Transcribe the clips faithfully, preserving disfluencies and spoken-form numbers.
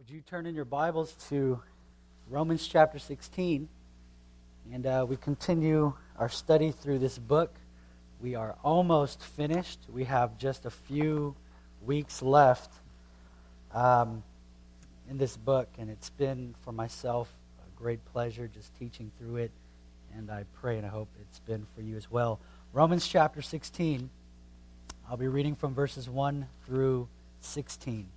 Would you turn in your Bibles to Romans chapter sixteen, and uh, we continue our study through this book. We are almost finished. We have just a few weeks left um, in this book, and it's been, for myself, a great pleasure just teaching through it, and I pray and I hope it's been for you as well. Romans chapter sixteen, I'll be reading from verses one through sixteen.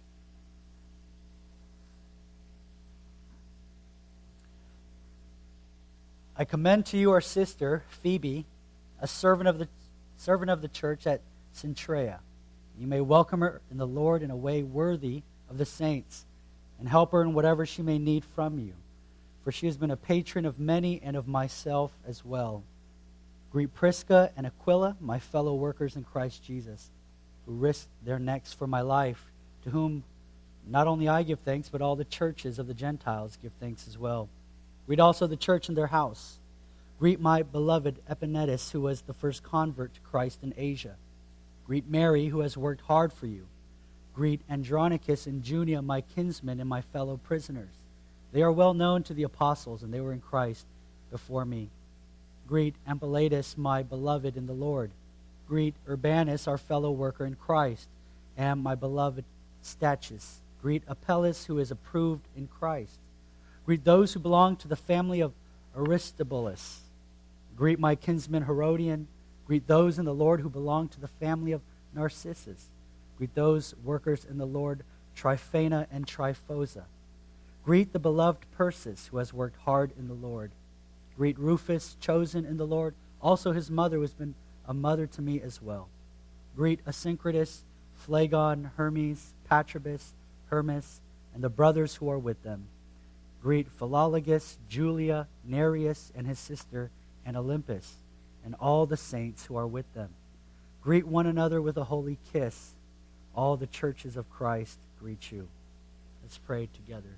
I commend to you our sister, Phoebe, a servant of the servant of the church at Cenchrea. You may welcome her in the Lord in a way worthy of the saints, and help her in whatever she may need from you. For she has been a patron of many and of myself as well. Greet Prisca and Aquila, my fellow workers in Christ Jesus, who risked their necks for my life, to whom not only I give thanks, but all the churches of the Gentiles give thanks as well. Greet also the church in their house. Greet my beloved Epaenetus, who was the first convert to Christ in Asia. Greet Mary, who has worked hard for you. Greet Andronicus and Junia, my kinsmen and my fellow prisoners. They are well known to the apostles, and they were in Christ before me. Greet Ampliatus, my beloved in the Lord. Greet Urbanus, our fellow worker in Christ, and my beloved Stachys. Greet Apelles, who is approved in Christ. Greet those who belong to the family of Aristobulus. Greet my kinsman Herodian. Greet those in the Lord who belong to the family of Narcissus. Greet those workers in the Lord, Tryphena and Tryphosa. Greet the beloved Persis, who has worked hard in the Lord. Greet Rufus, chosen in the Lord, also his mother, who has been a mother to me as well. Greet Asyncritus, Phlegon, Hermes, Patrobas, Hermas, and the brothers who are with them. Greet Philologus, Julia, Nereus, and his sister, and Olympus, and all the saints who are with them. Greet one another with a holy kiss. All the churches of Christ greet you. Let's pray together.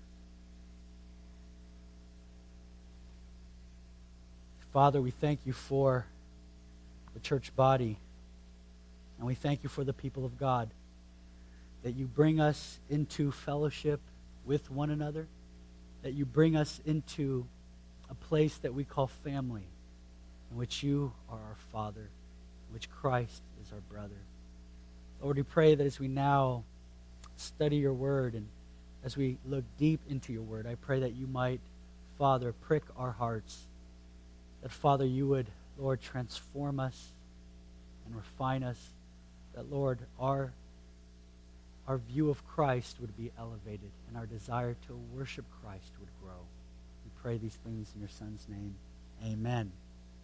Father, we thank you for the church body, and we thank you for the people of God, that you bring us into fellowship with one another, that you bring us into a place that we call family, in which you are our Father, in which Christ is our brother. Lord, we pray that as we now study your word and as we look deep into your word, I pray that you might, Father, prick our hearts, that, Father, you would, Lord, transform us and refine us, that, Lord, our Our view of Christ would be elevated, and our desire to worship Christ would grow. We pray these things in your Son's name. Amen.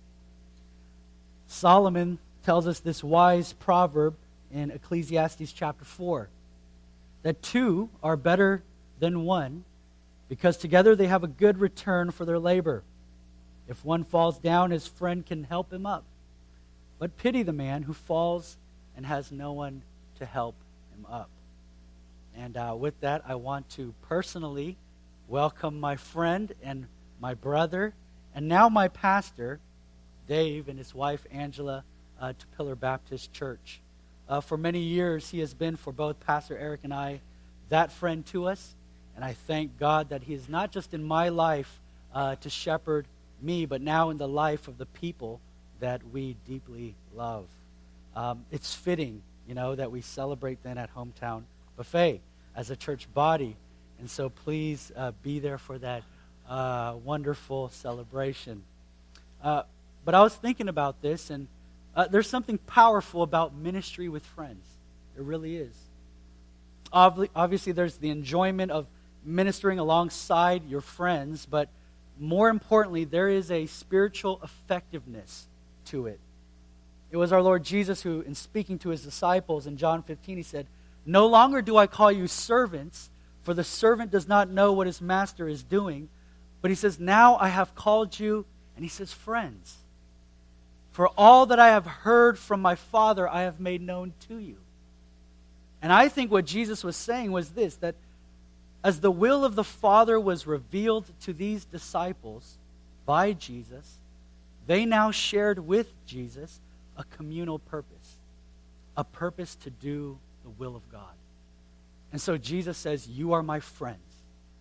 Solomon tells us this wise proverb in Ecclesiastes chapter four, that two are better than one, because together they have a good return for their labor. If one falls down, his friend can help him up. But pity the man who falls and has no one to help him up. And uh, with that, I want to personally welcome my friend and my brother, and now my pastor, Dave, and his wife, Angela, uh, to Pillar Baptist Church. Uh, for many years, he has been, for both Pastor Eric and I, that friend to us. And I thank God that he is not just in my life uh, to shepherd me, but now in the life of the people that we deeply love. Um, it's fitting, you know, that we celebrate then at Hometown Buffet as a church body, and so please uh, be there for that uh, wonderful celebration. Uh, but I was thinking about this, and uh, there's something powerful about ministry with friends. There really is. Obvi- obviously, there's the enjoyment of ministering alongside your friends, but more importantly, there is a spiritual effectiveness to it. It was our Lord Jesus who, in speaking to his disciples in John fifteen, he said, "No longer do I call you servants, for the servant does not know what his master is doing." But he says, "Now I have called you," and he says, "friends. For all that I have heard from my Father, I have made known to you." And I think what Jesus was saying was this, that as the will of the Father was revealed to these disciples by Jesus, they now shared with Jesus a communal purpose, a purpose to do the will of God. And so Jesus says, "You are my friends.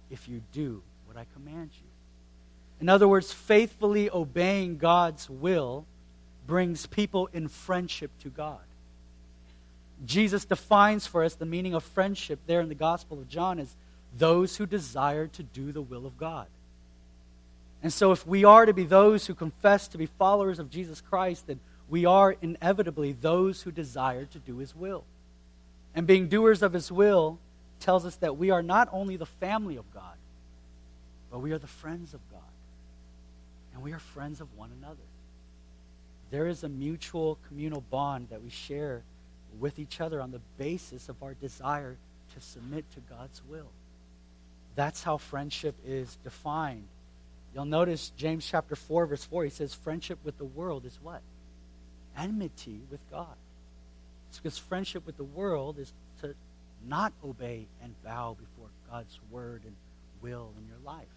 if you do what I command you. In other words, faithfully obeying God's will brings people in friendship to God. Jesus defines for us the meaning of friendship there in the Gospel of John as those who desire to do the will of God. And so if we are to be those who confess to be followers of Jesus Christ, then we are inevitably those who desire to do His will. And being doers of His will tells us that we are not only the family of God, but we are the friends of God. And we are friends of one another. There is a mutual communal bond that we share with each other on the basis of our desire to submit to God's will. That's how friendship is defined. You'll notice James chapter four, verse four, he says, friendship with the world is what? Enmity with God. It's because friendship with the world is to not obey and bow before God's word and will in your life.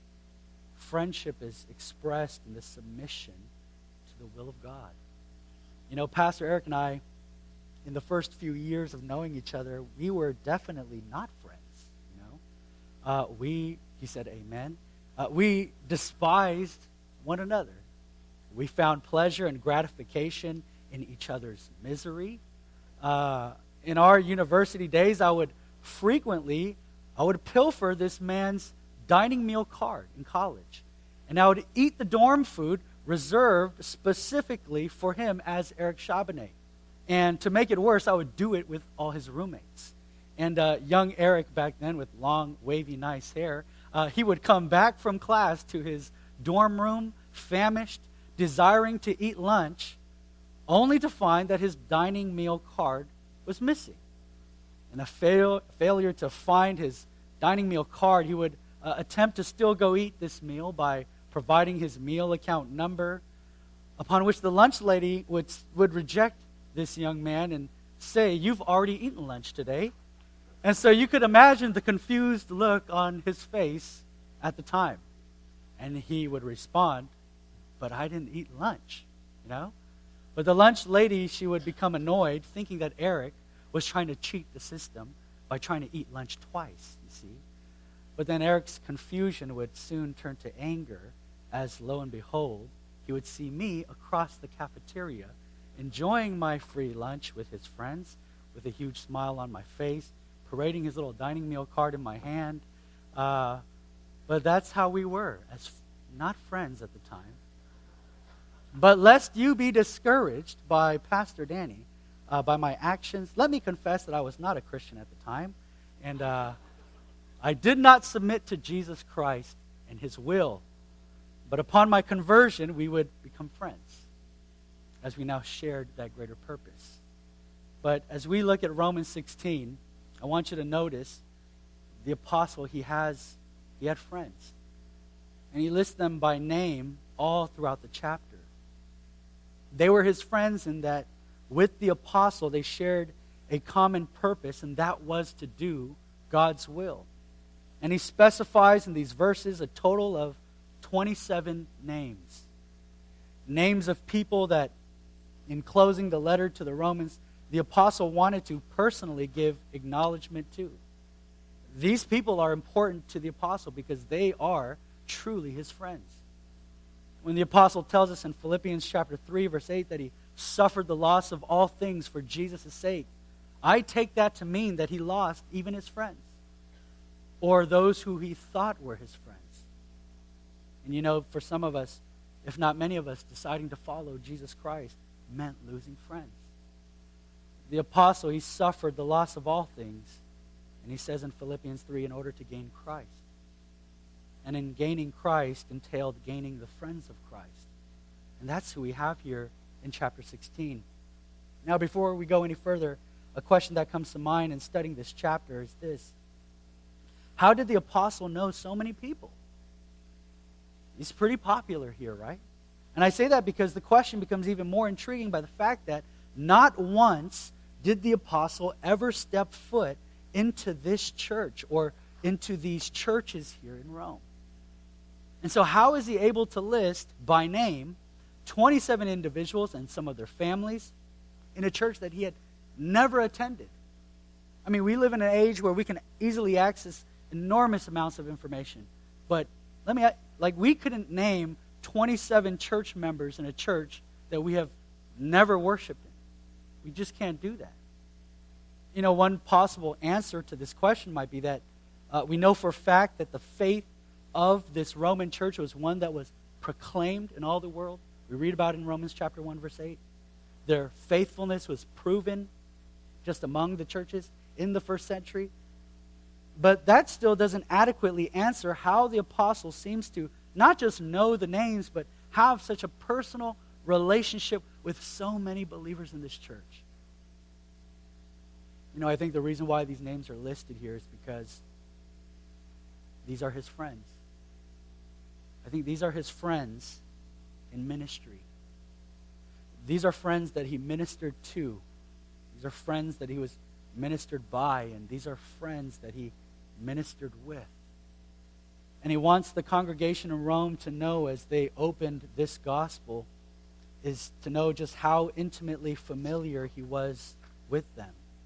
Friendship is expressed in the submission to the will of God. You know, Pastor Eric and I, in the first few years of knowing each other, we were definitely not friends, you know. Uh, we, he said amen, uh, we despised one another. We found pleasure and gratification in each other's misery. Uh, in our university days, I would frequently, I would pilfer this man's dining meal card in college. And I would eat the dorm food reserved specifically for him as Eric Chabonet. And to make it worse, I would do it with all his roommates. And uh, young Eric back then with long, wavy, nice hair, uh, he would come back from class to his dorm room, famished, desiring to eat lunch, only to find that his dining meal card was missing. In a fail, failure to find his dining meal card, he would uh, attempt to still go eat this meal by providing his meal account number, upon which the lunch lady would, would reject this young man and say, "You've already eaten lunch today." And so you could imagine the confused look on his face at the time. And he would respond, "But I didn't eat lunch," you know? But the lunch lady, she would become annoyed, thinking that Eric was trying to cheat the system by trying to eat lunch twice, you see. But then Eric's confusion would soon turn to anger, as lo and behold, he would see me across the cafeteria, enjoying my free lunch with his friends, with a huge smile on my face, parading his little dining meal card in my hand. Uh, but that's how we were, as f- not friends at the time. But lest you be discouraged by Pastor Danny, uh, by my actions, let me confess that I was not a Christian at the time. And uh, I did not submit to Jesus Christ and His will. But upon my conversion, we would become friends, as we now shared that greater purpose. But as we look at Romans sixteen, I want you to notice the apostle, he has, he had friends. And he lists them by name all throughout the chapter. They were his friends in that with the apostle, they shared a common purpose, and that was to do God's will. And he specifies in these verses a total of twenty-seven names. Names of people that, in closing the letter to the Romans, the apostle wanted to personally give acknowledgement to. These people are important to the apostle because they are truly his friends. When the apostle tells us in Philippians chapter three, verse eight, that he suffered the loss of all things for Jesus' sake, I take that to mean that he lost even his friends, or those who he thought were his friends. And you know, for some of us, if not many of us, deciding to follow Jesus Christ meant losing friends. The apostle, he suffered the loss of all things, and he says in Philippians three, in order to gain Christ. And in gaining Christ entailed gaining the friends of Christ. And that's who we have here in chapter sixteen. Now, before we go any further, a question that comes to mind in studying this chapter is this: how did the apostle know so many people? He's pretty popular here, right? And I say that because the question becomes even more intriguing by the fact that not once did the apostle ever step foot into this church or into these churches here in Rome. And so how is he able to list by name twenty-seven individuals and some of their families in a church that he had never attended? I mean, we live in an age where we can easily access enormous amounts of information. But let me, like, we couldn't name twenty-seven church members in a church that we have never worshiped in. We just can't do that. You know, one possible answer to this question might be that uh, we know for a fact that the faith of this Roman church was one that was proclaimed in all the world. We read about it in Romans chapter one, verse eight. Their faithfulness was proven just among the churches in the first century. But that still doesn't adequately answer how the apostle seems to not just know the names, but have such a personal relationship with so many believers in this church. You know, I think the reason why these names are listed here is because these are his friends. I think these are his friends in ministry. These are friends that he ministered to. These are friends that he was ministered by, and these are friends that he ministered with. And he wants the congregation in Rome to know, as they opened this gospel, is to know just how intimately familiar he was with them.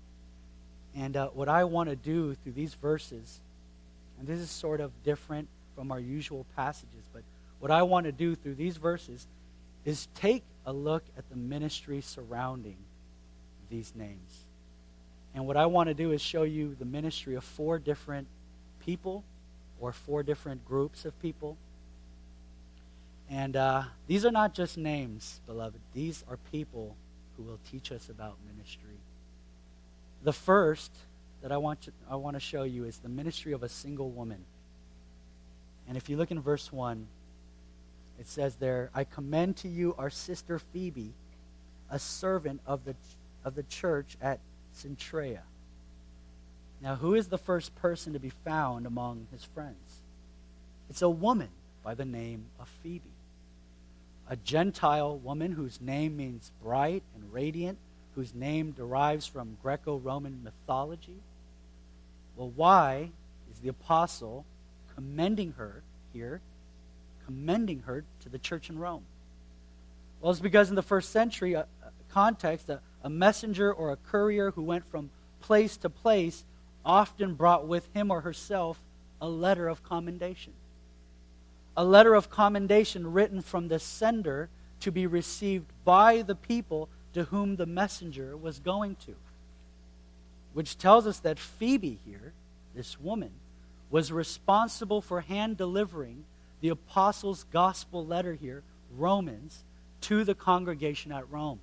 And uh, what I want to do through these verses, and this is sort of different from our usual passages, but what I want to do through these verses is take a look at the ministry surrounding these names. And what I want to do is show you the ministry of four different people, or four different groups of people. And uh, these are not just names, beloved. These are people who will teach us about ministry. The first that I want to, I want to show you is the ministry of a single woman. And if you look in verse one, it says there, "I commend to you our sister Phoebe, a servant of the of the church at Cenchrea." Now, who is the first person to be found among his friends? It's a woman by the name of Phoebe, a Gentile woman whose name means bright and radiant, whose name derives from Greco-Roman mythology. Well, why is the apostle commending her here, commending her to the church in Rome? Well, it's because in the first century a, a context, a, a messenger or a courier who went from place to place often brought with him or herself a letter of commendation. A letter of commendation written from the sender to be received by the people to whom the messenger was going to. Which tells us that Phoebe here, this woman, was responsible for hand delivering the apostles' gospel letter here, Romans, to the congregation at Rome.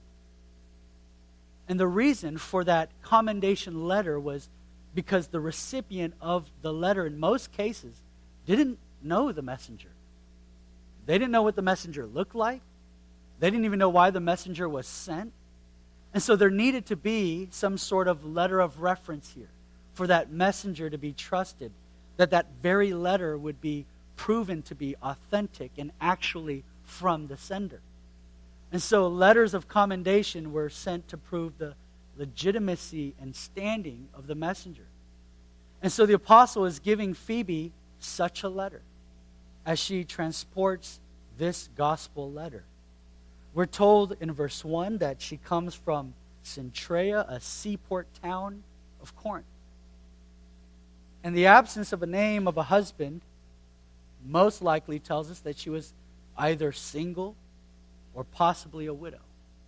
And the reason for that commendation letter was because the recipient of the letter, in most cases, didn't know the messenger. They didn't know what the messenger looked like. They didn't even know why the messenger was sent. And so there needed to be some sort of letter of reference here for that messenger to be trusted, that that very letter would be proven to be authentic and actually from the sender. And so letters of commendation were sent to prove the legitimacy and standing of the messenger. And so the apostle is giving Phoebe such a letter as she transports this gospel letter. We're told in verse one that she comes from Cenchrea, a seaport town of Corinth. And the absence of a name of a husband most likely tells us that she was either single or possibly a widow.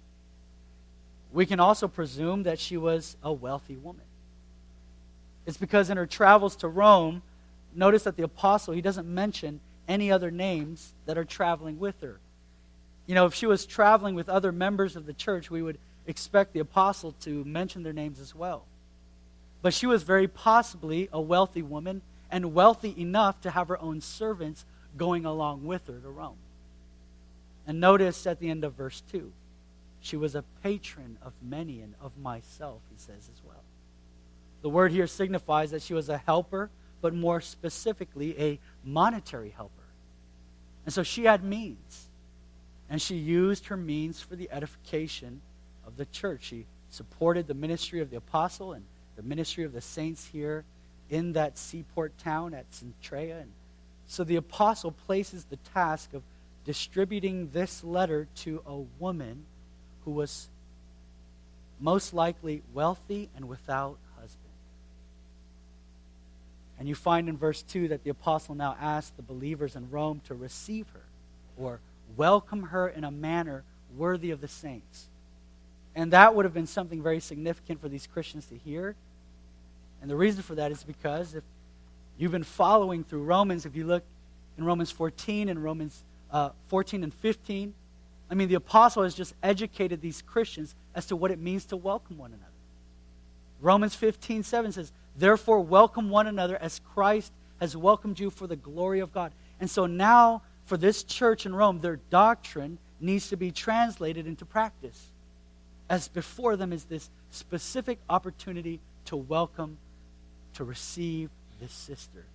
We can also presume that she was a wealthy woman. It's because in her travels to Rome, notice that the apostle, he doesn't mention any other names that are traveling with her. You know, if she was traveling with other members of the church, we would expect the apostle to mention their names as well. But she was very possibly a wealthy woman, and wealthy enough to have her own servants going along with her to Rome. And notice at the end of verse two, she was a patron of many and of myself, he says as well. The word here signifies that she was a helper, but more specifically a monetary helper. And so she had means. And she used her means for the edification of the church. She supported the ministry of the apostle and the ministry of the saints here in that seaport town at Cenchrea. And so the apostle places the task of distributing this letter to a woman who was most likely wealthy and without husband. And you find in verse two that the apostle now asks the believers in Rome to receive her or welcome her in a manner worthy of the saints. And that would have been something very significant for these Christians to hear. And the reason for that is because if you've been following through Romans, if you look in Romans fourteen and Romans uh, fourteen and fifteen, I mean, the apostle has just educated these Christians as to what it means to welcome one another. Romans fifteen seven says, therefore welcome one another as Christ has welcomed you for the glory of God. And so now, for this church in Rome, their doctrine needs to be translated into practice. As before them is this specific opportunity to welcome, to receive this sister.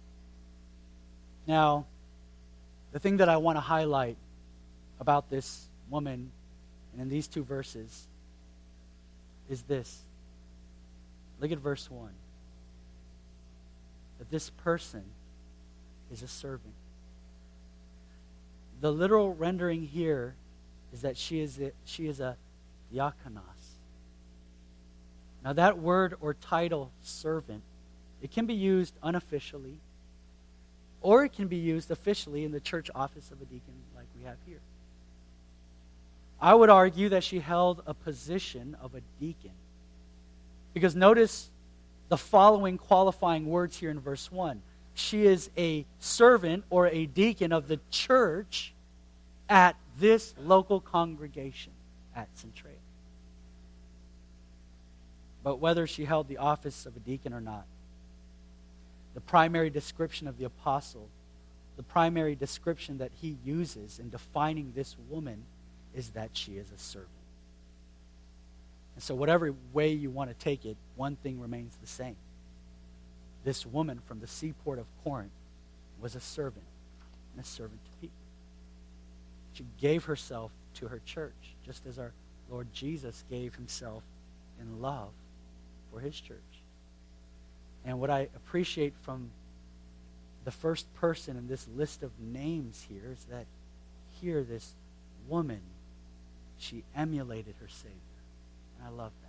Now, the thing that I want to highlight about this woman and in these two verses is this. Look at verse one. That this person is a servant. The literal rendering here is that she is a, she is a diakonos. Now that word or title, servant, it can be used unofficially, or it can be used officially in the church office of a deacon like we have here. I would argue that she held a position of a deacon. Because notice the following qualifying words here in verse one. She is a servant or a deacon of the church at this local congregation at Centraia. But whether she held the office of a deacon or not, the primary description of the apostle, the primary description that he uses in defining this woman is that she is a servant. And so whatever way you want to take it, one thing remains the same. This woman from the seaport of Corinth was a servant, and a servant to people. She gave herself to her church, just as our Lord Jesus gave himself in love for his church. And what I appreciate from the first person in this list of names here is that here this woman, she emulated her Savior. And I love that.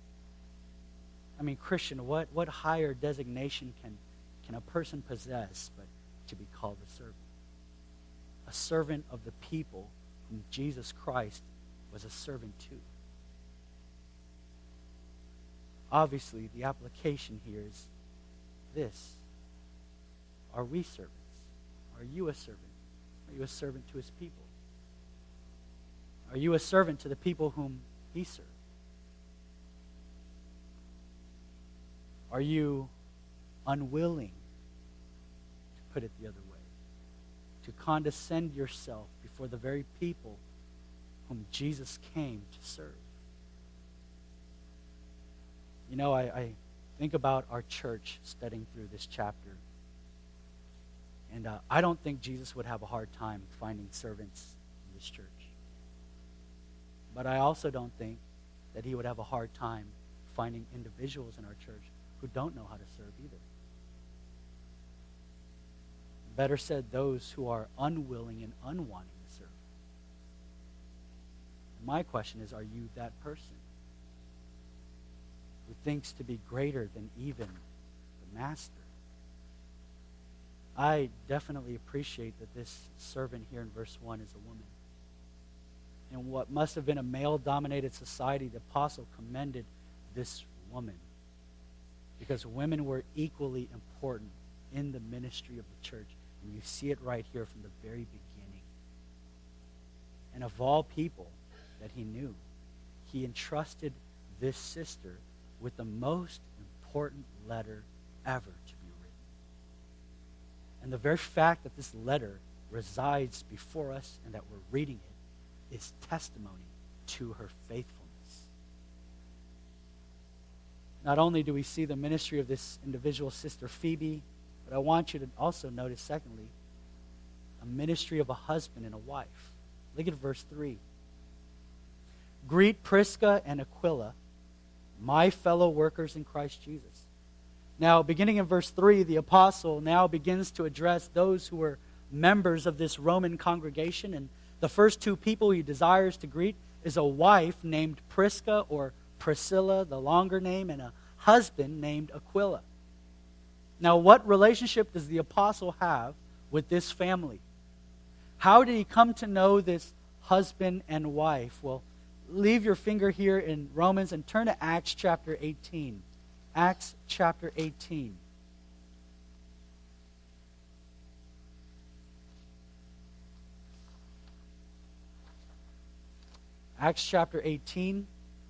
I mean, Christian, what, what higher designation can, can a person possess but to be called a servant? A servant of the people whom Jesus Christ was a servant to. Obviously, the application here is this. Are we servants? Are you a servant? Are you a servant to his people? Are you a servant to the people whom he served? Are you unwilling, to put it the other way, to condescend yourself before the very people whom Jesus came to serve? You know, I, I think about our church studying through this chapter. And uh, I don't think Jesus would have a hard time finding servants in this church. But I also don't think that he would have a hard time finding individuals in our church who don't know how to serve either. Better said, those who are unwilling and unwanting to serve. And my question is, are you that person who thinks to be greater than even the master? I definitely appreciate that this servant here in verse one is a woman. In what must have been a male-dominated society, the apostle commended this woman because women were equally important in the ministry of the church. And you see it right here from the very beginning. And of all people that he knew, he entrusted this sister with the most important letter ever to be written. And the very fact that this letter resides before us and that we're reading it is testimony to her faithfulness. Not only do we see the ministry of this individual sister Phoebe, but I want you to also notice, secondly, a ministry of a husband and a wife. Look at verse three. Greet Prisca and Aquila, my fellow workers in Christ Jesus. Now, beginning in verse three, the apostle now begins to address those who were members of this Roman congregation. And the first two people he desires to greet is a wife named Prisca or Priscilla, the longer name, and a husband named Aquila. Now, what relationship does the apostle have with this family? How did he come to know this husband and wife? Well, leave your finger here in Romans and turn to Acts chapter eighteen. Acts chapter eighteen. Acts chapter eighteen,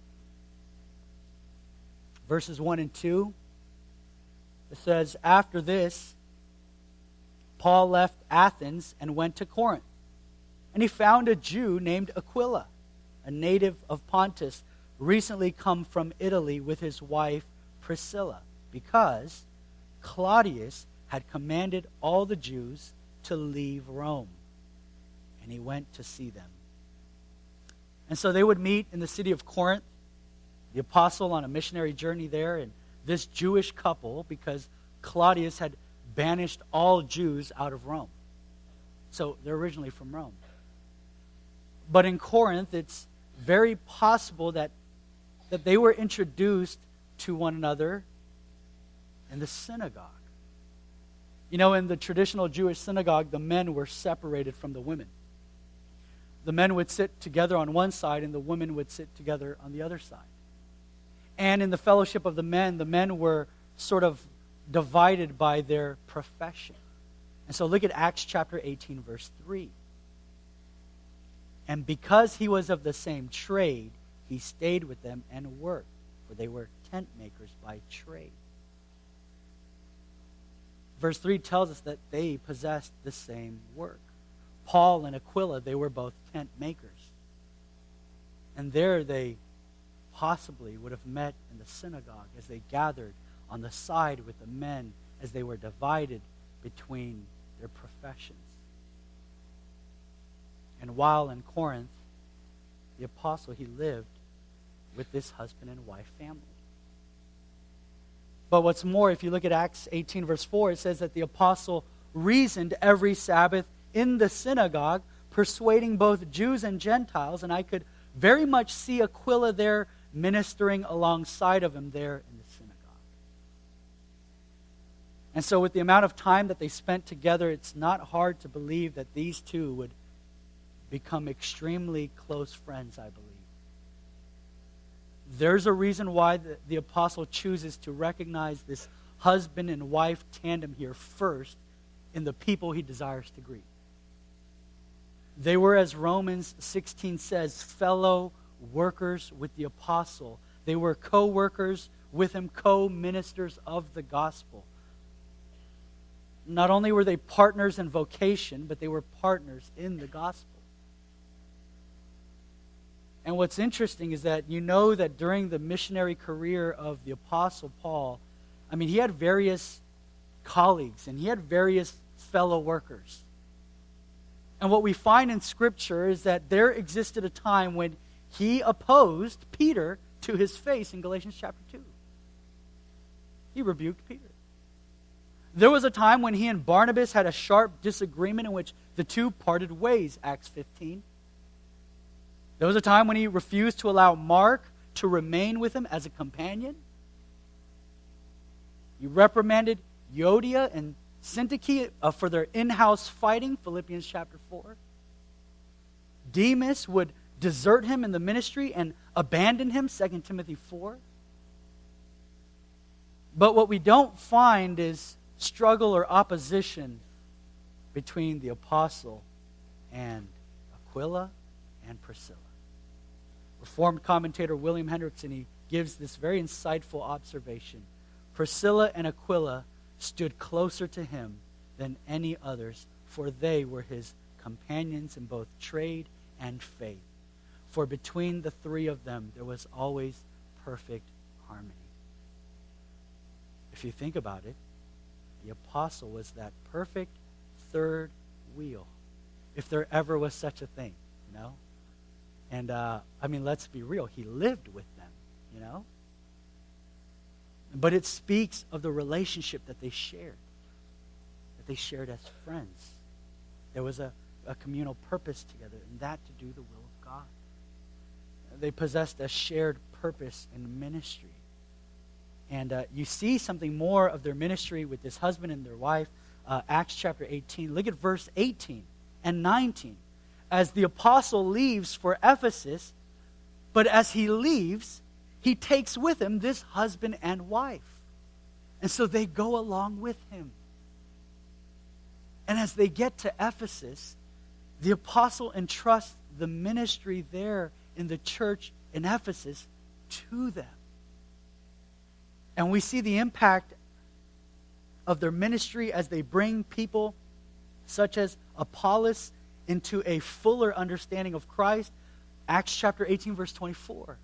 verses one and two. It says, after this, Paul left Athens and went to Corinth. And he found a Jew named Aquila, a native of Pontus, recently come from Italy with his wife Priscilla, because Claudius had commanded all the Jews to leave Rome. And he went to see them. And so they would meet in the city of Corinth, the apostle on a missionary journey there, and this Jewish couple, because Claudius had banished all Jews out of Rome. So they're originally from Rome. But in Corinth, it's very possible that, that they were introduced to one another in the synagogue. You know, in the traditional Jewish synagogue, the men were separated from the women. The men would sit together on one side and the women would sit together on the other side. And in the fellowship of the men, the men were sort of divided by their profession. And so look at Acts chapter eighteen, verse three. And because he was of the same trade, he stayed with them and worked, for they were tent makers by trade. Verse three tells us that they possessed the same work. Paul and Aquila, they were both tent makers. And there they possibly would have met in the synagogue as they gathered on the side with the men as they were divided between their professions. And while in Corinth, the apostle, he lived with this husband and wife family. But what's more, if you look at Acts eighteen, verse four, it says that the apostle reasoned every Sabbath in the synagogue, persuading both Jews and Gentiles, and I could very much see Aquila there ministering alongside of him there in the synagogue. And so with the amount of time that they spent together, it's not hard to believe that these two would become extremely close friends, I believe. There's a reason why the, the apostle chooses to recognize this husband and wife tandem here first in the people he desires to greet. They were, as Romans sixteen says, fellow workers with the apostle. They were co-workers with him, co-ministers of the gospel. Not only were they partners in vocation, but they were partners in the gospel. And what's interesting is that you know that during the missionary career of the apostle Paul, I mean, he had various colleagues and he had various fellow workers. And what we find in Scripture is that there existed a time when he opposed Peter to his face in Galatians chapter two. He rebuked Peter. There was a time when he and Barnabas had a sharp disagreement in which the two parted ways, Acts fifteen. There was a time when he refused to allow Mark to remain with him as a companion. He reprimanded Euodia and Syntyche uh, for their in-house fighting, Philippians chapter four. Demas would desert him in the ministry and abandon him, Second Timothy four. But what we don't find is struggle or opposition between the apostle and Aquila and Priscilla. Reformed commentator William Hendrickson, he gives this very insightful observation. Priscilla and Aquila stood closer to him than any others, for they were his companions in both trade and faith. For between the three of them, there was always perfect harmony. If you think about it, the apostle was that perfect third wheel, if there ever was such a thing, you know? And, uh, I mean, let's be real. He lived with them, you know? But it speaks of the relationship that they shared, that they shared as friends. There was a, a communal purpose together, and that to do the will of God. They possessed a shared purpose in ministry. And uh, you see something more of their ministry with this husband and their wife. Uh, Acts chapter eighteen. Look at verse eighteen and nineteen. As the apostle leaves for Ephesus, but as he leaves, he takes with him this husband and wife. And so they go along with him. And as they get to Ephesus, the apostle entrusts the ministry there in the church in Ephesus to them. And we see the impact of their ministry as they bring people such as Apollos into a fuller understanding of Christ. Acts chapter eighteen, verse twenty-four.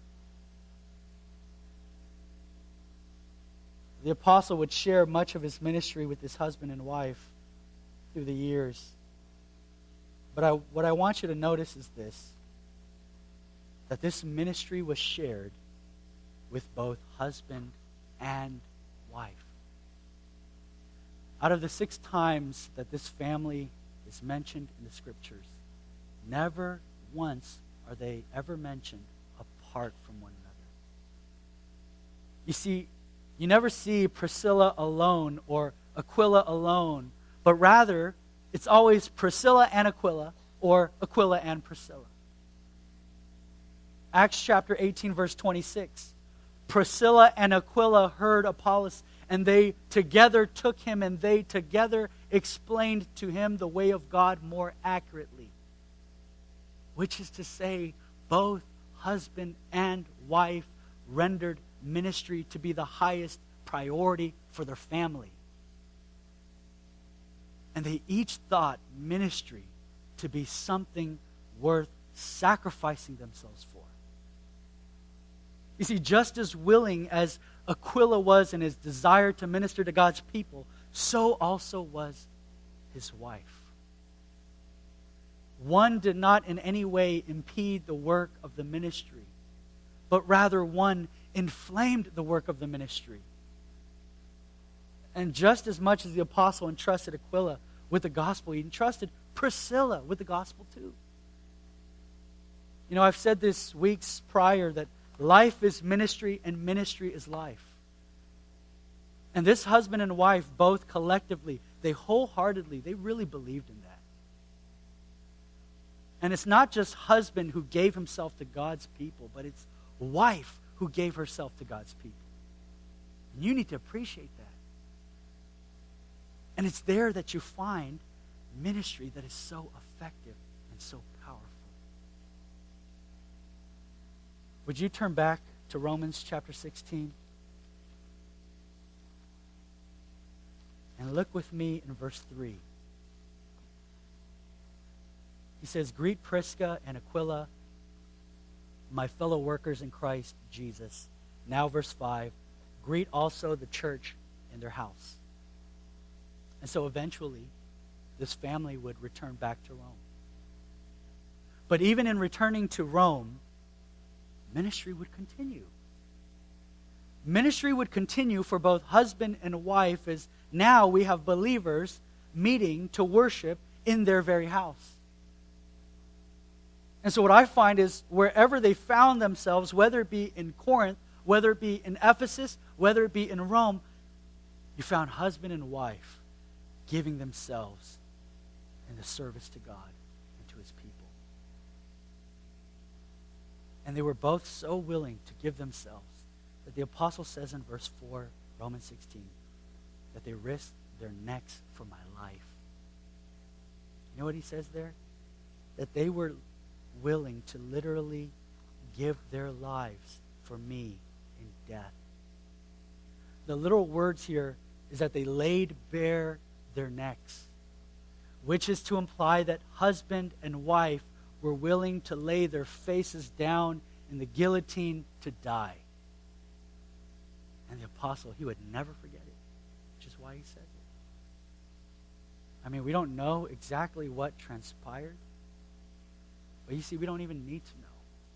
The apostle would share much of his ministry with his husband and wife through the years. But I, what I want you to notice is this, that this ministry was shared with both husband and wife. Out of the six times that this family is mentioned in the Scriptures, never once are they ever mentioned apart from one another. You see, you never see Priscilla alone or Aquila alone, but rather it's always Priscilla and Aquila or Aquila and Priscilla. Acts chapter eighteen, verse twenty-six. Priscilla and Aquila heard Apollos, and they together took him, and they together explained to him the way of God more accurately. Which is to say, both husband and wife rendered ministry to be the highest priority for their family. And they each thought ministry to be something worth sacrificing themselves for. You see, just as willing as Aquila was in his desire to minister to God's people, so also was his wife. One did not in any way impede the work of the ministry, but rather one inflamed the work of the ministry. And just as much as the apostle entrusted Aquila with the gospel, he entrusted Priscilla with the gospel too. You know, I've said this weeks prior that life is ministry and ministry is life. And this husband and wife, both collectively, they wholeheartedly, they really believed in that. And it's not just husband who gave himself to God's people, but it's wife who gave herself to God's people. And you need to appreciate that. And it's there that you find ministry that is so effective and so powerful. Would you turn back to Romans chapter sixteen? And look with me in verse three. He says, "Greet Prisca and Aquila, my fellow workers in Christ Jesus." Now verse five, "Greet also the church in their house." And so eventually, this family would return back to Rome. But even in returning to Rome, ministry would continue. Ministry would continue for both husband and wife, as now we have believers meeting to worship in their very house. And so what I find is wherever they found themselves, whether it be in Corinth, whether it be in Ephesus, whether it be in Rome, you found husband and wife giving themselves in the service to God and to his people. And they were both so willing to give themselves that the apostle says in verse four, Romans sixteen, that they risked their necks for my life. You know what he says there? That they were willing to literally give their lives for me in death. The literal words here is that they laid bare their necks, which is to imply that husband and wife were willing to lay their faces down in the guillotine to die. And the apostle, he would never forget it, which is why he says it. I mean, we don't know exactly what transpired, but you see, we don't even need to know.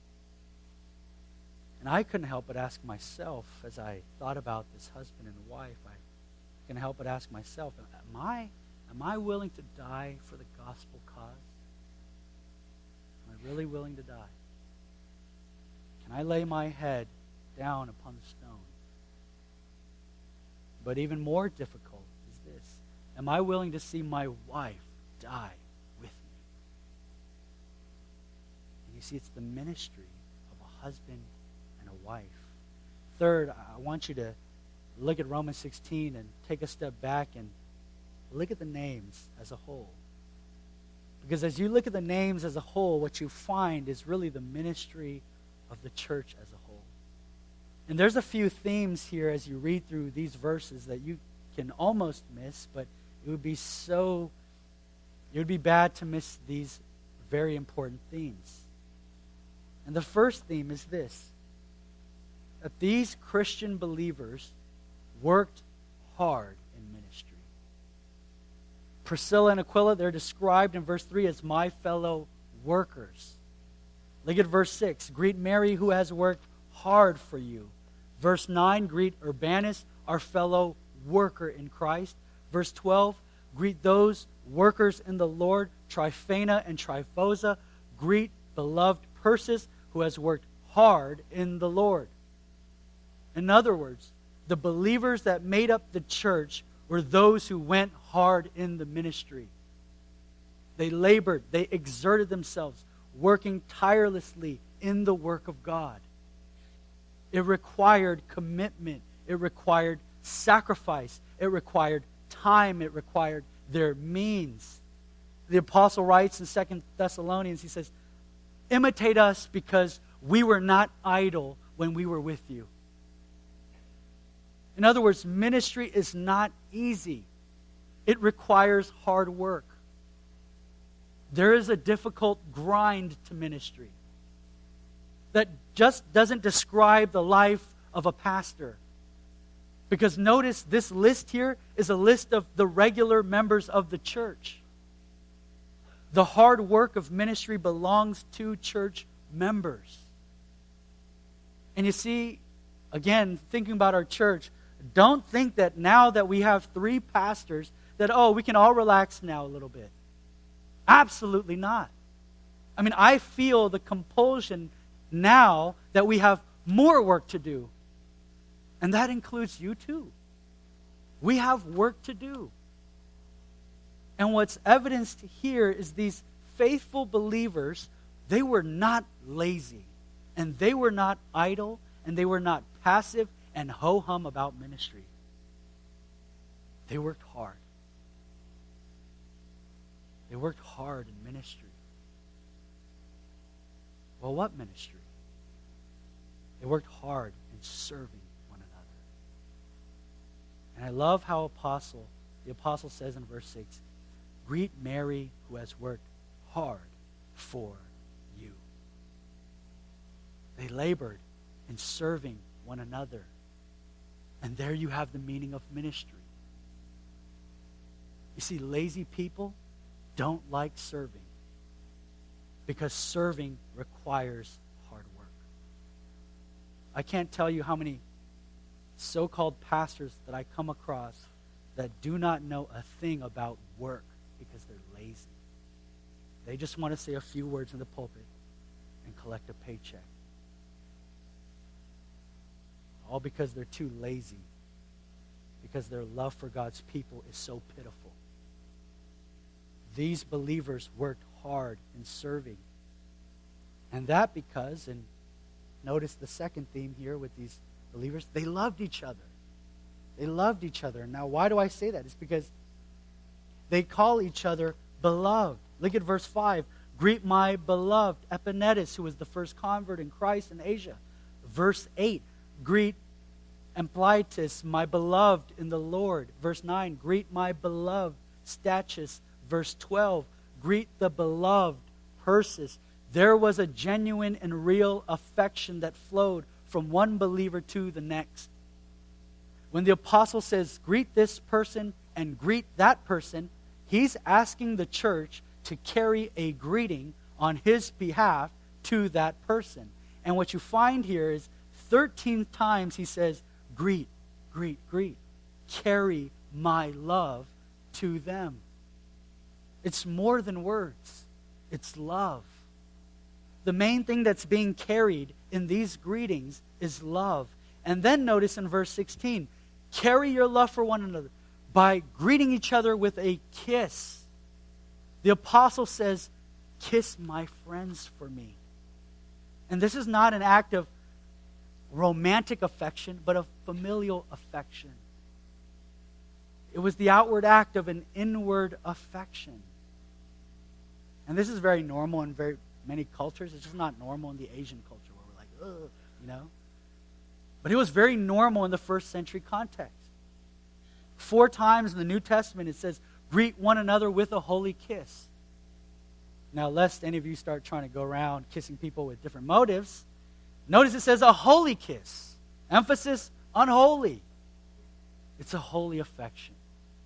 And I couldn't help but ask myself, as I thought about this husband and wife, I couldn't help but ask myself, am I, am I willing to die for the gospel cause? Am I really willing to die? Can I lay my head down upon the stone But even more difficult is this. Am I willing to see my wife die with me? And you see, it's the ministry of a husband and a wife. Third, I want you to look at Romans sixteen and take a step back and look at the names as a whole. Because as you look at the names as a whole, what you find is really the ministry of the church as a whole. And there's a few themes here as you read through these verses that you can almost miss, but it would be so, it would be bad to miss these very important themes. And the first theme is this, that these Christian believers worked hard in ministry. Priscilla and Aquila, they're described in verse three as my fellow workers. Look at verse six. Greet Mary, who has worked hard for you. Verse nine, greet Urbanus, our fellow worker in Christ. Verse twelve, greet those workers in the Lord, Tryphena and Tryphosa. Greet beloved Persis, who has worked hard in the Lord. In other words, the believers that made up the church were those who went hard in the ministry. They labored, they exerted themselves, working tirelessly in the work of God. It required commitment. It required sacrifice. It required time. It required their means. The apostle writes in Second Thessalonians, he says, imitate us because we were not idle when we were with you. In other words, ministry is not easy. It requires hard work. There is a difficult grind to ministry that just doesn't describe the life of a pastor. Because notice this list here is a list of the regular members of the church. The hard work of ministry belongs to church members. And you see, again, thinking about our church, don't think that now that we have three pastors that, oh, we can all relax now a little bit. Absolutely not. I mean, I feel the compulsion now that we have more work to do. And that includes you too. We have work to do. And what's evidenced here is these faithful believers, they were not lazy. And they were not idle. And they were not passive and ho-hum about ministry. They worked hard. They worked hard in ministry. Well, what ministry? They worked hard in serving one another. And I love how apostle, the apostle says in verse six, greet Mary who has worked hard for you. They labored in serving one another. And there you have the meaning of ministry. You see, lazy people don't like serving because serving requires hard work. I can't tell you how many so-called pastors that I come across that do not know a thing about work because they're lazy. They just want to say a few words in the pulpit and collect a paycheck. All because they're too lazy. Because their love for God's people is so pitiful. These believers worked hard in serving. And that because, and notice the second theme here with these believers, they loved each other. They loved each other. Now, why do I say that? It's because they call each other beloved. Look at verse five. Greet my beloved Epaenetus, who was the first convert in Christ in Asia. Verse eight. Greet Ampliatus, my beloved in the Lord. Verse nine. Greet my beloved Stachys. Verse twelve. Greet the beloved Persis. There was a genuine and real affection that flowed from one believer to the next. When the apostle says, greet this person and greet that person, he's asking the church to carry a greeting on his behalf to that person. And what you find here is thirteen times he says, greet, greet, greet. Carry my love to them. It's more than words. It's love. The main thing that's being carried in these greetings is love. And then notice in verse sixteen, Carry your love for one another by greeting each other with a kiss. The apostle says, kiss my friends for me. And this is not an act of romantic affection, but of familial affection. It was the outward act of an inward affection. And this is very normal in very many cultures. It's just not normal in the Asian culture where we're like, ugh, you know. But it was very normal in the first century context. Four times in the New Testament it says, greet one another with a holy kiss. Now, lest any of you start trying to go around kissing people with different motives, notice it says a holy kiss. Emphasis on holy. It's a holy affection.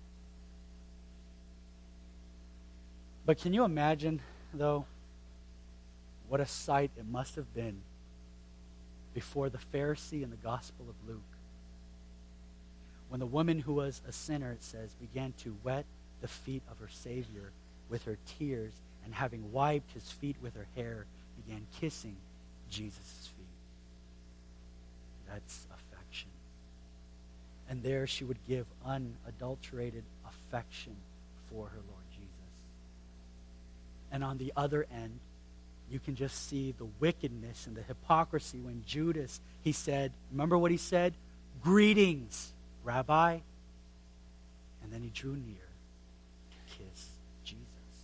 But can you imagine, though, what a sight it must have been before the Pharisee in the Gospel of Luke, when the woman who was a sinner, it says, began to wet the feet of her Savior with her tears, and having wiped his feet with her hair, began kissing Jesus' feet. That's affection. And there she would give unadulterated affection for her Lord Jesus. And on the other end, you can just see the wickedness and the hypocrisy when Judas, he said, remember what he said? Greetings, Rabbi. And then he drew near to kiss Jesus.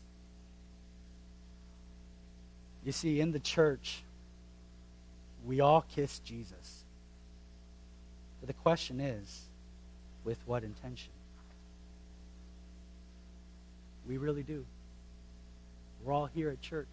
You see, in the church, we all kiss Jesus. But the question is, with what intention? We really do. We're all here at church.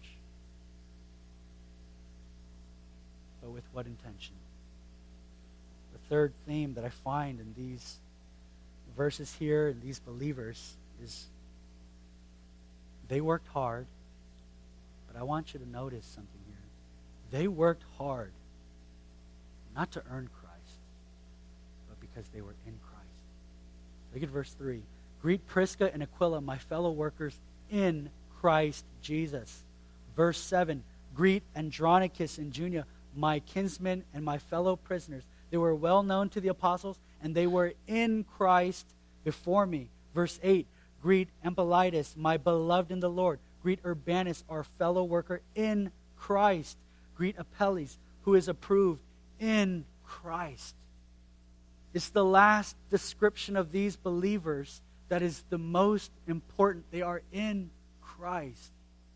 But with what intention? The third theme that I find in these verses here and these believers is they worked hard, but I want you to notice something here. They worked hard not to earn Christ, but because they were in Christ. Look at verse three. Greet Prisca and Aquila, my fellow workers in Christ Jesus. Verse seven. Greet Andronicus and Junia, my kinsmen and my fellow prisoners. They were well known to the apostles, and they were in Christ before me. Verse eight. Greet Ampliatus, my beloved in the Lord. Greet Urbanus, our fellow worker in Christ. Greet Apelles, who is approved in Christ. It's the last description of these believers that is the most important. They are in Christ.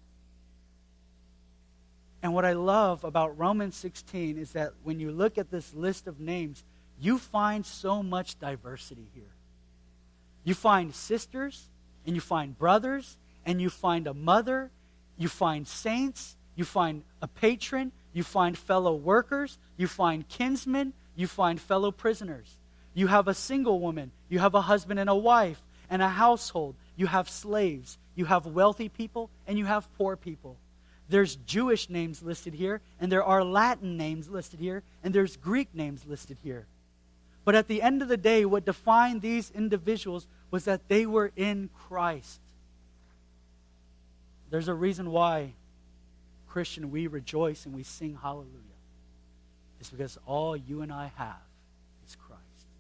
And what I love about Romans sixteen is that when you look at this list of names, you find so much diversity here. You find sisters, and you find brothers, and you find a mother, you find saints, you find a patron, you find fellow workers, you find kinsmen, you find fellow prisoners. You have a single woman, you have a husband and a wife, and a household. You have slaves, you have wealthy people, and you have poor people. There's Jewish names listed here, and there are Latin names listed here, and there's Greek names listed here. But at the end of the day, what defined these individuals was that they were in Christ. There's a reason why, Christian, we rejoice and we sing hallelujah. It's because all you and I have is Christ.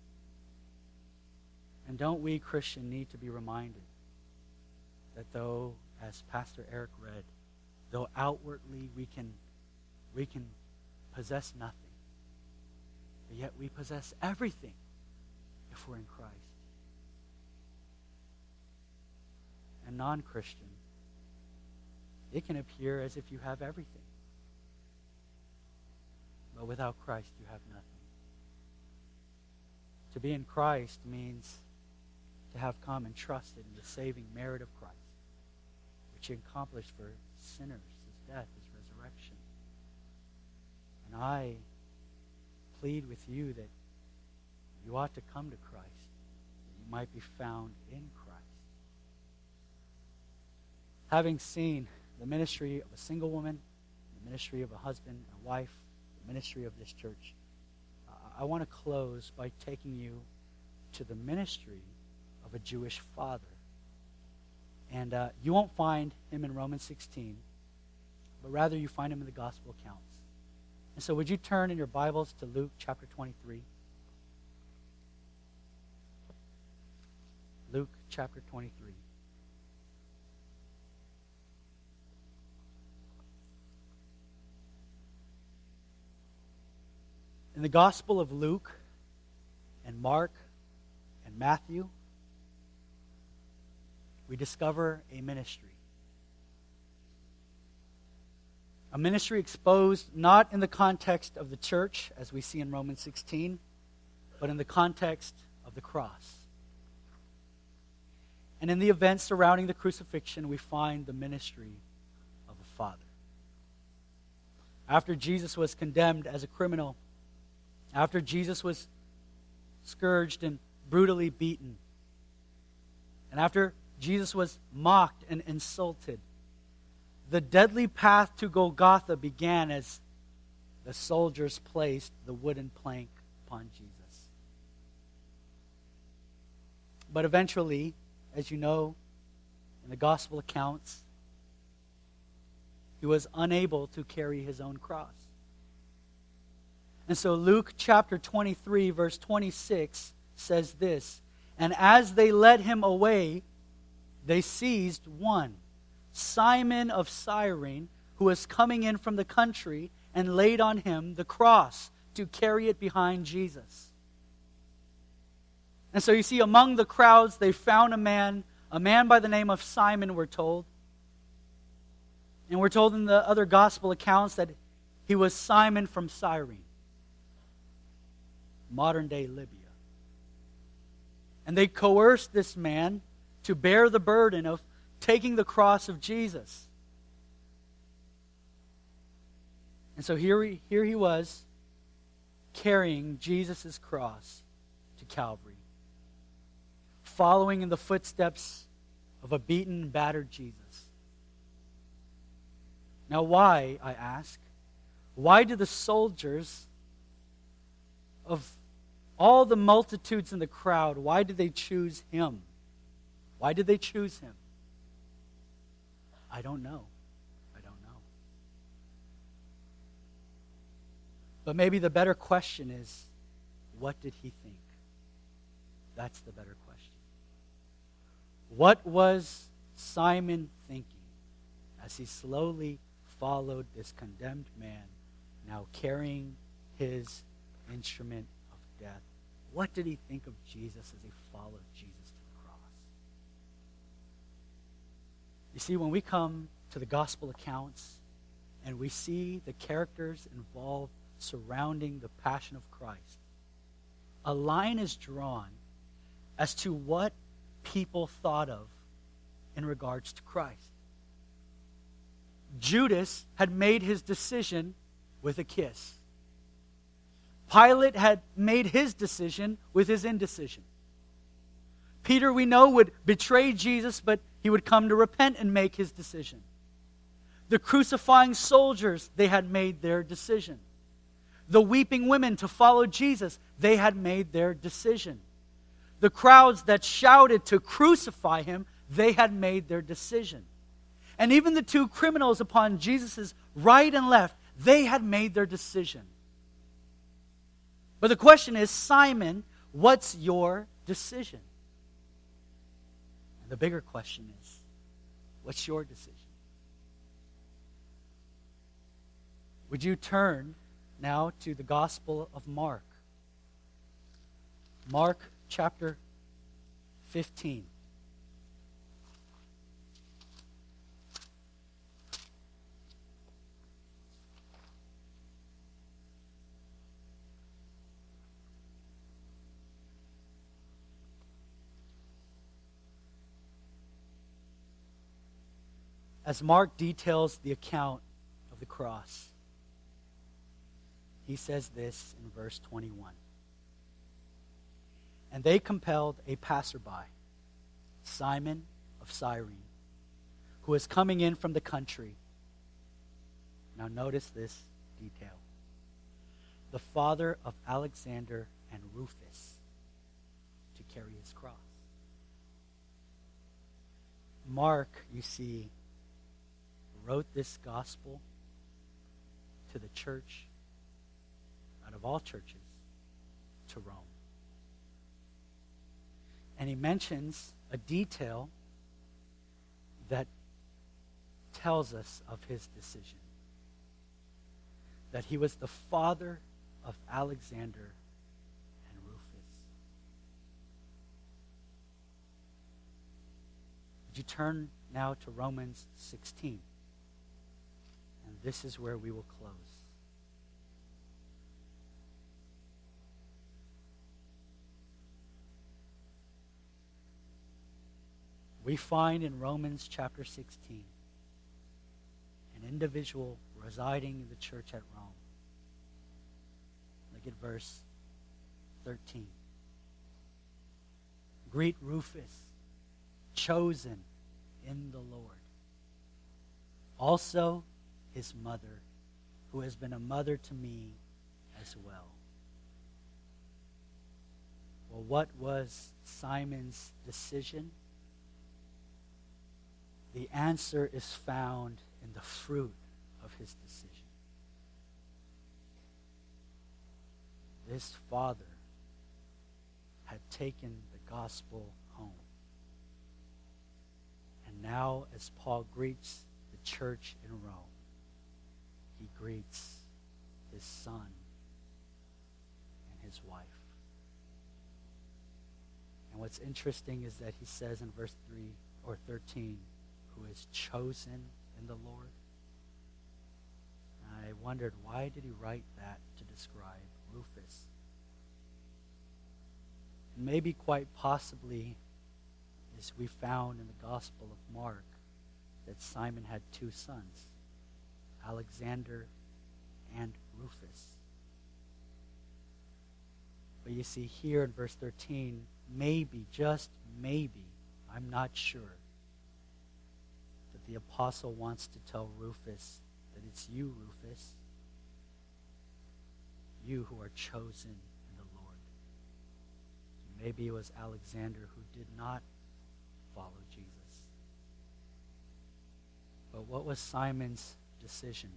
And don't we, Christian, need to be reminded that though, as Pastor Eric read, though outwardly we can, we can possess nothing, but yet we possess everything if we're in Christ. And non-Christian, it can appear as if you have everything. But without Christ, you have nothing. To be in Christ means to have come and trusted in the saving merit of Christ, which he accomplished for sinners, his death, his resurrection. And I plead with you that you ought to come to Christ, that you might be found in Christ. Having seen the ministry of a single woman, the ministry of a husband and a wife, the ministry of this church, uh, I want to close by taking you to the ministry of a Jewish father. And uh, you won't find him in Romans sixteen, but rather you find him in the gospel accounts. And so would you turn in your Bibles to Luke chapter twenty-three? chapter twenty-three. In the Gospel of Luke and Mark and Matthew, we discover a ministry. A ministry exposed not in the context of the church, as we see in Romans sixteen, but in the context of the cross. And in the events surrounding the crucifixion, we find the ministry of a father. After Jesus was condemned as a criminal, after Jesus was scourged and brutally beaten, and after Jesus was mocked and insulted, the deadly path to Golgotha began as the soldiers placed the wooden plank upon Jesus. But eventually, as you know, in the gospel accounts, he was unable to carry his own cross. And so Luke chapter twenty-three, verse twenty-six says this, "And as they led him away, they seized one, Simon of Cyrene, who was coming in from the country, and laid on him the cross to carry it behind Jesus." And so you see, among the crowds, they found a man, a man by the name of Simon, we're told. And we're told in the other gospel accounts that he was Simon from Cyrene, modern-day Libya. And they coerced this man to bear the burden of taking the cross of Jesus. And so here he, here he was, carrying Jesus' cross to Calvary, following in the footsteps of a beaten and battered Jesus. Now why, I ask, why do the soldiers of all the multitudes in the crowd, why did they choose him? Why did they choose him? I don't know. I don't know. But maybe the better question is, what did he think? That's the better question. What was Simon thinking as he slowly followed this condemned man, now carrying his instrument of death? What did he think of Jesus as he followed Jesus to the cross? You see, when we come to the gospel accounts and we see the characters involved surrounding the passion of Christ, a line is drawn as to what people thought of in regards to Christ. Judas had made his decision with a kiss. Pilate had made his decision with his indecision. Peter, we know, would betray Jesus, but he would come to repent and make his decision. The crucifying soldiers, they had made their decision. The weeping women to follow Jesus, they had made their decision. The crowds that shouted to crucify him, they had made their decision. And even the two criminals upon Jesus' right and left, they had made their decision. But the question is, Simon, what's your decision? And the bigger question is, what's your decision? Would you turn now to the Gospel of Mark? Mark chapter fifteen. As Mark details the account of the cross, he says this in verse twenty-one. And they compelled a passerby, Simon of Cyrene, who was coming in from the country. Now notice this detail. The father of Alexander and Rufus, to carry his cross. Mark, you see, wrote this gospel to the church, out of all churches, to Rome. And he mentions a a detail that tells us of his decision. That he was the father of Alexander and Rufus. Would you turn now to Romans sixteen? And this is where we will close. We find in Romans chapter sixteen an individual residing in the church at Rome. Look at verse thirteen. Greet Rufus, chosen in the Lord. Also his mother, who has been a mother to me as well. Well, what was Simon's decision? The answer is found in the fruit of his decision. This father had taken the gospel home. And now, as Paul greets the church in Rome, he greets his son and his wife. And what's interesting is that he says in verse three or thirteen, who is chosen in the Lord. And I wondered, why did he write that to describe Rufus? And maybe quite possibly, as we found in the Gospel of Mark, that Simon had two sons, Alexander and Rufus. But you see here in verse thirteen, maybe, just maybe, I'm not sure, that the apostle wants to tell Rufus that it's you, Rufus, you who are chosen in the Lord. Maybe it was Alexander who did not follow Jesus. But what was Simon's decision?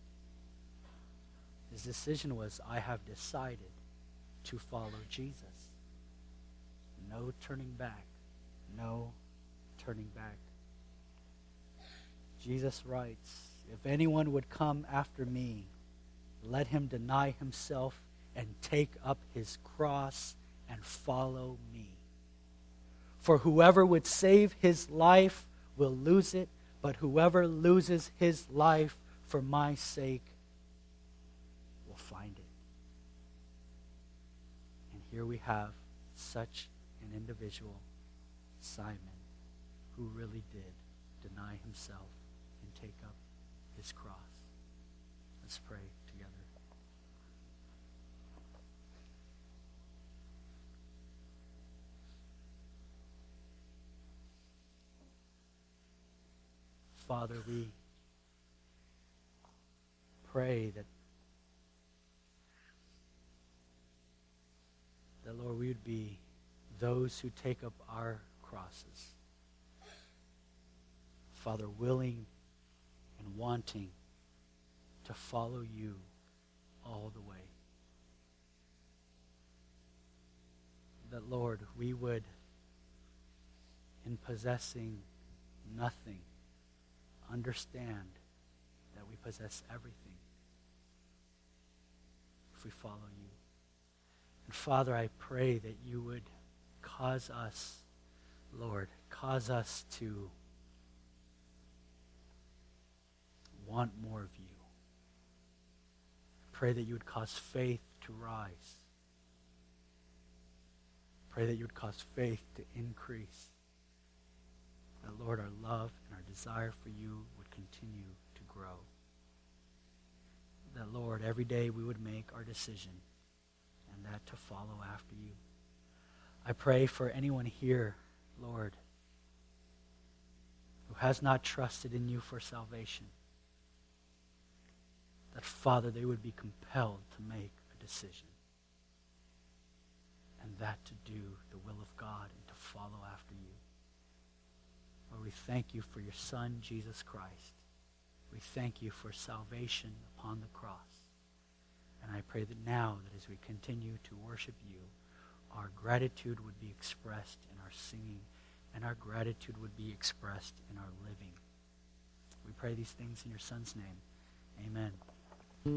His decision was, I have decided to follow Jesus. No turning back. No turning back. Jesus writes, if anyone would come after me, let him deny himself and take up his cross and follow me. For whoever would save his life will lose it, but whoever loses his life for my sake will find it. And here we have such an individual, Simon, who really did deny himself and take up his cross. Let's pray together. Father, we pray that, that, Lord, we would be those who take up our crosses. Father, willing and wanting to follow you all the way. That, Lord, we would, in possessing nothing, understand that we possess everything if we follow you. And Father, I pray that you would cause us, Lord, cause us to want more of you. Pray that you would cause faith to rise. Pray that you would cause faith to increase. That, Lord, our love and our desire for you would continue to grow. That, Lord, every day we would make our decision, and that to follow after you. I pray for anyone here, Lord, who has not trusted in you for salvation, that, Father, they would be compelled to make a decision, and that to do the will of God and to follow after you. Lord, we thank you for your Son, Jesus Christ. We thank you for salvation upon the cross. And I pray that now, that as we continue to worship you, our gratitude would be expressed in our singing and our gratitude would be expressed in our living. We pray these things in your Son's name. Amen.